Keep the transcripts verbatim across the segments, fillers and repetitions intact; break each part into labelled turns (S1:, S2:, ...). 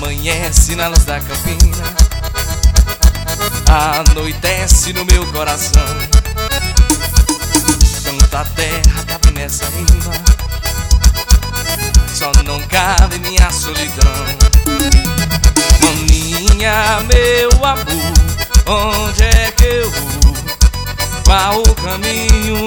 S1: Amanhece na luz da campina, anoitece no meu coração. Tanta terra cabe nessa rima, só não cabe minha solidão. Maninha, meu amor, onde é que eu vou? Qual o caminho?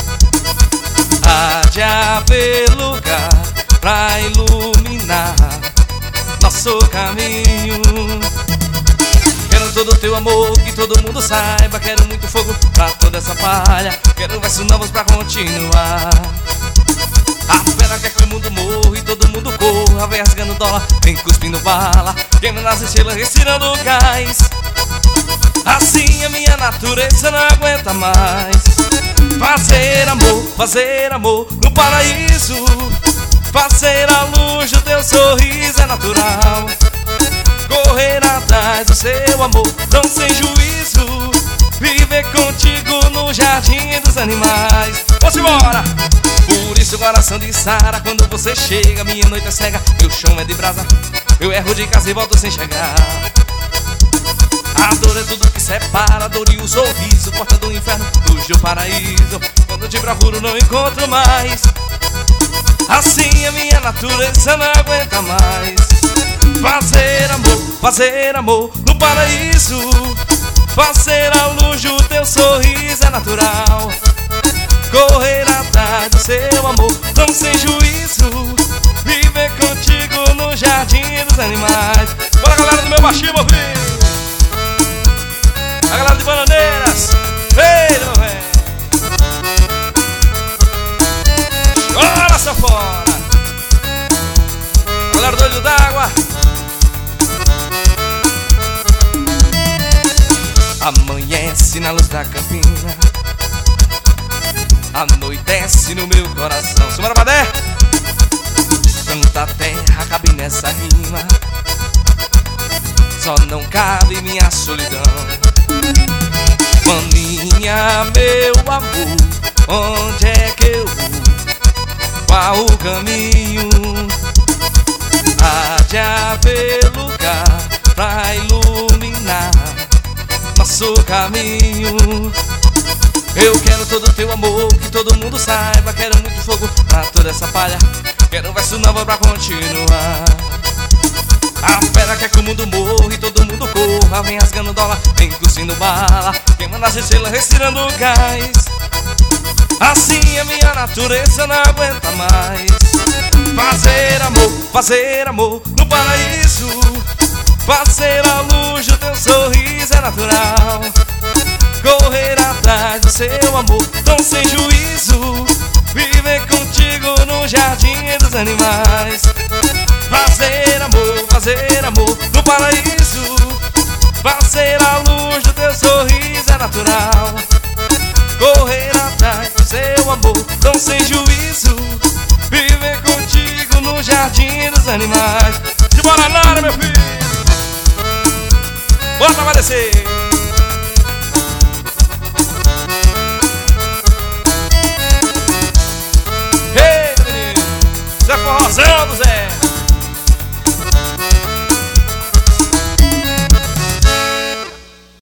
S1: Há de haver lugar pra iluminar nosso caminho. Quero todo teu amor, que todo mundo saiba. Quero muito fogo pra toda essa palha. Quero versos novos pra continuar. A fera quer que o mundo morra e todo mundo corra. Vem rasgando dólar, vem cuspindo bala, queimando as estrelas, respirando gás. Assim a minha natureza não aguenta mais. Fazer amor, fazer amor no paraíso. Fazer a luz do teu sorriso é natural. Correr atrás do seu amor, tão sem juízo. Viver contigo no jardim dos animais. Vamos embora! Por isso o coração de Sara, quando você chega, minha noite é cega, meu chão é de brasa. Eu erro de casa e volto sem chegar. A dor é tudo que separa, a dor e o sorriso, porta do inferno, luz do paraíso. Quando te procuro não encontro mais. Assim a minha natureza não aguenta mais. Fazer amor, fazer amor no paraíso. Fazer a luz do teu sorriso é natural. Correr atrás do seu amor, tão sem juízo. Viver contigo no jardim dos animais. Bora, galera do meu baixinho, meu filho. A galera de Bananeiras, vem, meu velho. Chora, sanfona. A galera do Olho d'Água. Amanhece na luz da campina, anoitece no meu coração. Simbora, Badé! Tanta terra cabe nessa rima, só não cabe minha solidão. Maninha, meu amor, onde é que eu vou? Qual o caminho? Há de haver lugar pra iluminar nosso caminho. Eu quero todo teu amor, que todo mundo saiba. Quero muito fogo pra toda essa palha. Quero verso novo pra continuar. A fera quer que o mundo morra e todo mundo corra. Vem rasgando dólar, vem cuspindo bala, queimando as estrelas, respirando gás. Assim a minha natureza não aguenta mais. Fazer amor, fazer amor no paraíso. Fazer a luz do teu sorriso é natural. Correr atrás do seu amor, tão sem juízo. Viver contigo no jardim dos animais. Fazer amor, fazer amor no paraíso. Fazer a luz do teu sorriso é natural. Correr atrás do seu amor, tão sem juízo. Viver contigo no jardim dos animais. De Bananara, meu filho. Bota, vai descer. Ei, menino, Zé Forrozão do Zé.